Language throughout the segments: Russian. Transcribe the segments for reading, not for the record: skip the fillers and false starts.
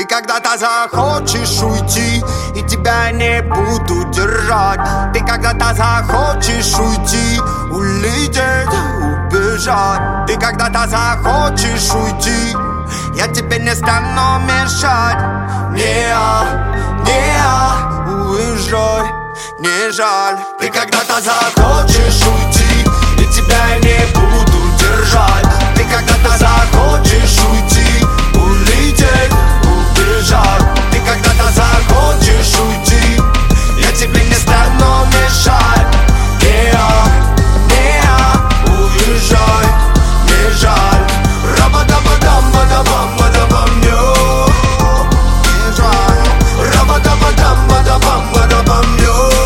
Ты когда-то захочешь уйти, и тебя не буду держать. Ты когда-то захочешь уйти, улететь, убежать. Ты когда-то захочешь уйти, я тебе не стану мешать. Уезжай, не жаль. Ты когда-то захочешь уйти, и тебя не буду держать. Ты когда-то захочешь уйти, улететь, убежать. Ты когда-то захочешь уйти, я тебе не стану мешать. Уезжай, не жаль. Рабадабадам-бадабам-бадабам, не жаль. Рабадабадам-бадабам-бадабам, не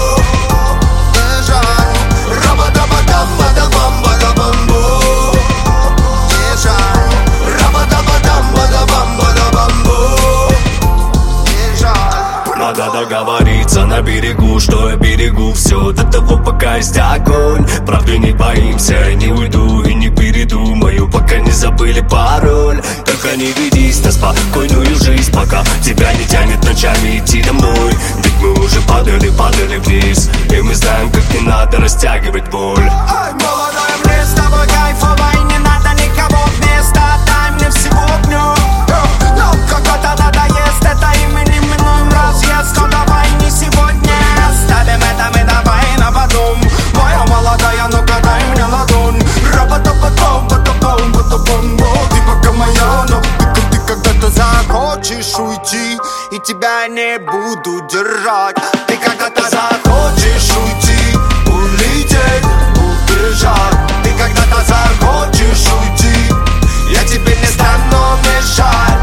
жаль. Рабадабадам-бадабам-бадабам, не жаль. Рабадабадам-бадабам-бадабам, не жаль. Надо договориться на берегу, что я берегу все до того, пока есть огонь. Правда не боимся, не уйду и не передумаю, пока не забыли пароль. Только не ведись на спокойную жизнь, пока тебя не тянет ночами идти домой. Ведь мы уже падали вниз, и мы знаем, как не надо растягивать боль. Ай, молодой, мне с тобой кайфово, и не надо никого вместо. Дай мне всего днем. Но какой-то надоест, это и мы неминуем разъезд. Но давай не сегодня, оставим это мы давай на потом. Моя молодая, ну-ка дай мне ладонь. Рабадабадам-бадабам-бадабам. Ты пока моя, но ты когда-то захочешь уйти, и тебя не буду держать. Ты когда-то захочешь уйти, улететь, убежать. Ты когда-то захочешь уйти, я тебе не стану мешать.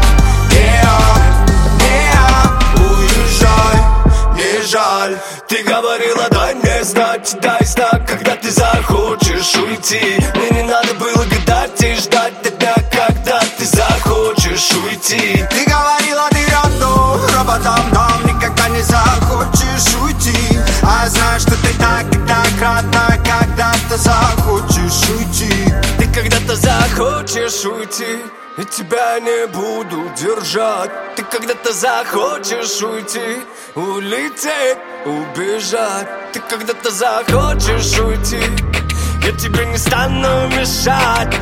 Уезжай, не жаль. Ты говорила, дай мне знать, дай знак, когда ты захочешь уйти. Мне не надо было гадать и ждать до дня, когда ты захочешь уйти. Ты говорила, ты рядом, роботом-дом, никогда не захочешь уйти. А знаешь, что ты так и так родна, когда ты захочешь уйти. Ты когда-то захочешь уйти, и тебя не буду держать. Ты когда-то захочешь уйти, улететь, убежать. Ты когда-то захочешь уйти, я тебе не стану мешать.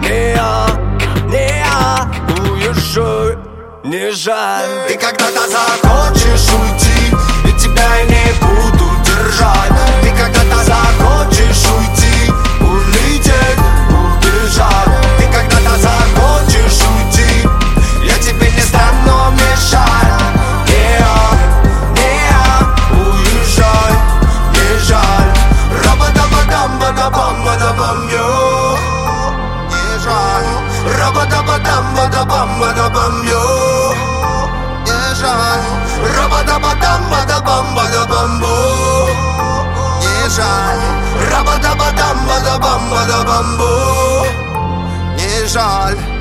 Уезжай, не жаль. Ты когда-то захочешь уйти, и тебя не буду держать. Ты когда-то захочешь уйти, улететь, убежать. Ты когда-то захочешь уйти, я тебе не стану мешать. Уезжай, не жаль. Рабадабадам-бадабам-бадабам, не жаль. Рабадабадам-бадабам-бадабам, не жаль. Рабадабадам-бадабам-бадабам, не жаль. Рабадабадам-бадабам-бадабам, не жаль.